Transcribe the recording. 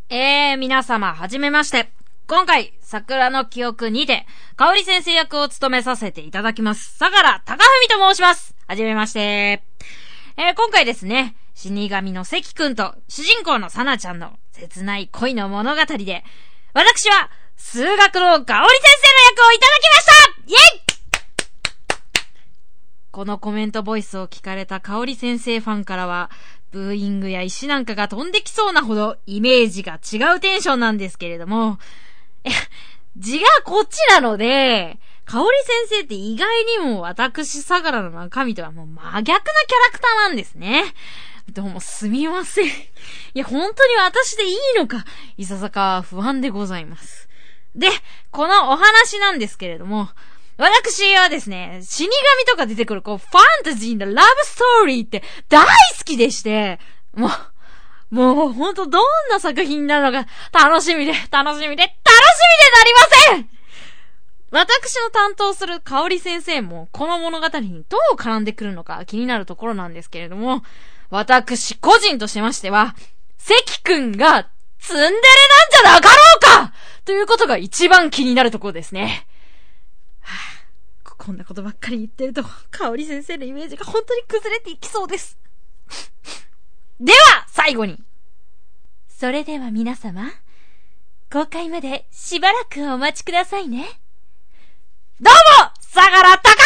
皆様、はじめまして。今回、桜の記憶にて、香織先生役を務めさせていただきます。相良貴文と申します。はじめまして。今回ですね、死神の関くんと主人公のさなちゃんの切ない恋の物語で、私は、数学の香織先生の役をいただきましたイェイ！このコメントボイスを聞かれた香織先生ファンからは、ブーイングや石なんかが飛んできそうなほどイメージが違うテンションなんですけれども、字がこっちなので、香織先生って意外にも私相良の中身とはもう真逆なキャラクターなんですね。どうもすみません。いや本当に私でいいのか、いささか不安でございます。で、このお話なんですけれども、私はですね、死神とか出てくるファンタジーなラブストーリーって大好きでして、もうほんとどんな作品なのか楽しみでなりません！私の担当する香織先生もこの物語にどう絡んでくるのか気になるところなんですけれども、私個人としましては、関くんがツンデレなんじゃなかろうかということが一番気になるところですね。こんなことばっかり言ってると、香織先生のイメージが本当に崩れていきそうです。では、最後に。それでは皆様、公開までしばらくお待ちくださいね。どうも、相良貴